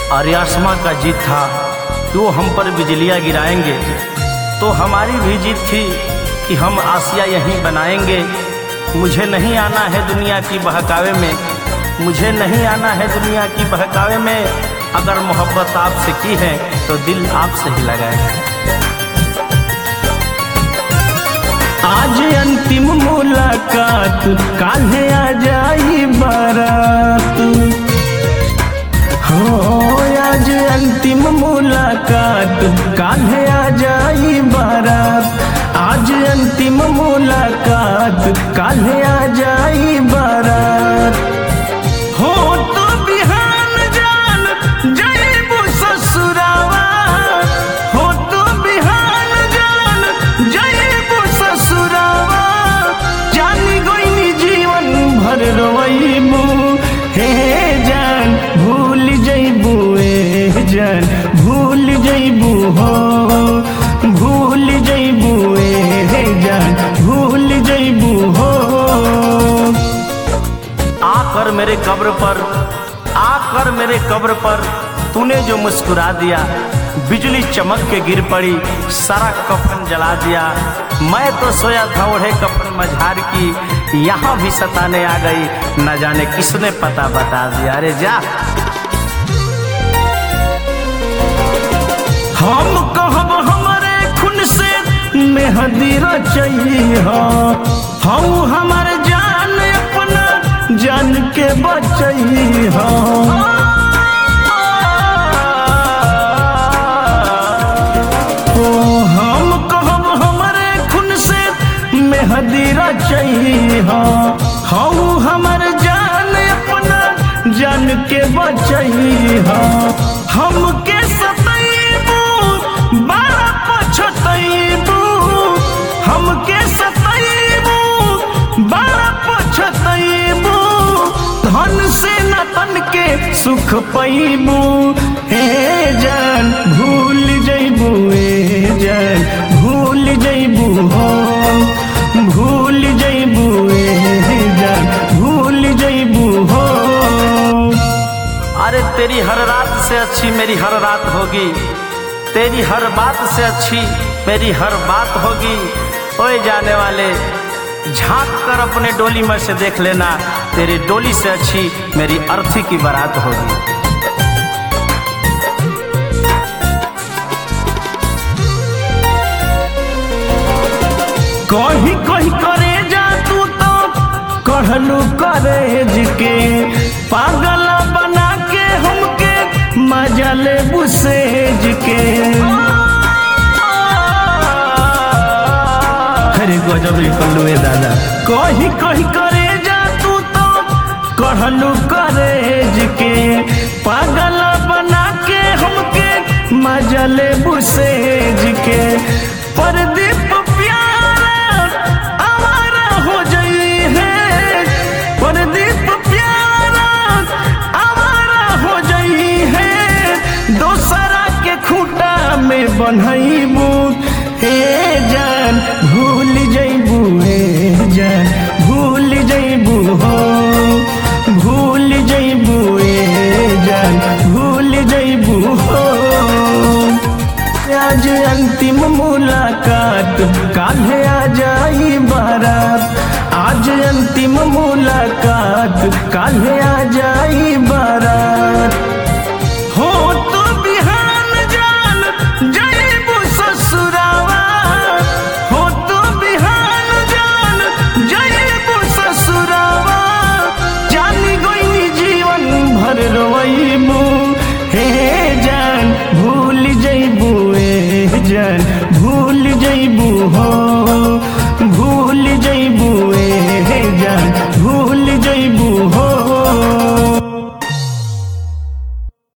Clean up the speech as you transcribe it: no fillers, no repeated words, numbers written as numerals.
और आसमां का जीत था कि वो हम पर बिजलियाँ गिराएंगे। तो हमारी भी जीत थी कि हम आसिया यहीं बनाएंगे। मुझे नहीं आना है दुनिया की बहकावे में, मुझे नहीं आना है दुनिया की बहकावे में। अगर मोहब्बत आपसे की है तो दिल आपसे ही लगाएंगे। आज अंतिम मुलाकात, काल्हे आ जाई बारात हो। आज अंतिम मुलाकात, काल्हे आ जाई बारात। आज अंतिम मुलाकात, काल्हे आ जाई बारात हो। तो बिहान जान जइबू ससुरावा हो। तो बिहान जान जइबू ससुरावा। जानी गोइनी जीवन भर रोइबू हे जान, भूल जइबू ए जान, भूल जइबू हो, भूल जइबू ए जान, भूल जइबू हो। आकर मेरे कब्र पर, आकर मेरे कब्र पर तूने जो मुस्कुरा दिया। बिजली चमक के गिर पड़ी, सारा कफन जला दिया। मैं तो सोया था ओढ़े कफन मझार की, यहाँ भी सताने आ गई, न जाने किसने पता बता दिया। अरे जा। हम कहब हमारे खून से मेहंदी रचइहा, हम हमार जान अपना जान के बचइहा। हम कहब हमारे खून से मेहंदी रचइहा, हम हमार जान अपना जान के बचइहा। हमके सतइबू बड़ा पछतइबू, हमके सतइबू बड़ा पछतइबू। धन से न तन के सुख पइबू हे जान, भूल जइबू ए जान, भूल जइबू हो, भूल जइबू ए जान, भूल जइबू हो। अरे तेरी हर रात से अच्छी मेरी हर रात होगी, तेरी हर बात से अच्छी मेरी हर बात होगी। ओए जाने वाले, झांक कर अपने डोली में से देख लेना, तेरी डोली से अच्छी मेरी अर्थी की बारात होगी। कहीं कहीं करे जा तू तो कहलू करेज के, पागल बना के हमके मजा ले बुसेज के। अरे गजब लिखलू ए दादा। कहीं कहीं करे जा तू तो कहलू करेज के, पागल बना के हमके मजा ले बुसेज के। परदीप परदीप प्यारा आवारा हो जाई है, दोसरा के खूंटा में बन्हइबू हे जान, भूल जइबू हे जान, भूल जइबू हो, भूल जइबू ए जान, भूल जइबू हो। आज अंतिम मुलाकात, काल्हे आ जाई बारात। आज अंतिम मुलाकात, काल्हे आ जाई